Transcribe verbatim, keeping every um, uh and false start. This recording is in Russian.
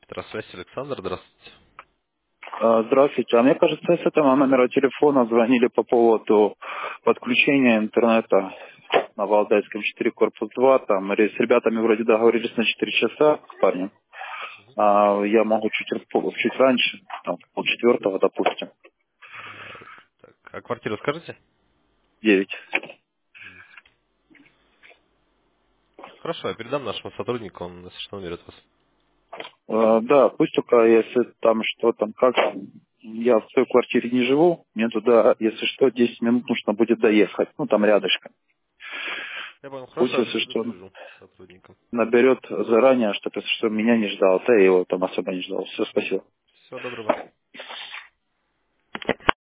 Петросвязь, Александр, здравствуйте. А, Здравствуйте. А мне кажется, с этого номера телефона звонили по поводу подключения интернета на Валдайском четыре, корпус два. Там ре- с ребятами вроде договорились на четыре часа с парнем. А я могу чуть, р- чуть раньше, там, полчетвертого, допустим, Так, а квартиру скажите? девять. Хорошо, я передам нашему сотруднику, он, если что, наберет вас. А, Да, пусть только, если там что там, как, я в той квартире не живу, мне туда, если что, десять минут нужно будет доехать, ну, там рядышком. Я понял, Пусть, хорошо, я если перед- что, свяжу с сотрудником. наберет заранее, чтобы, если что, меня не ждал, да, я его там особо не ждал. Все, спасибо. Всего доброго.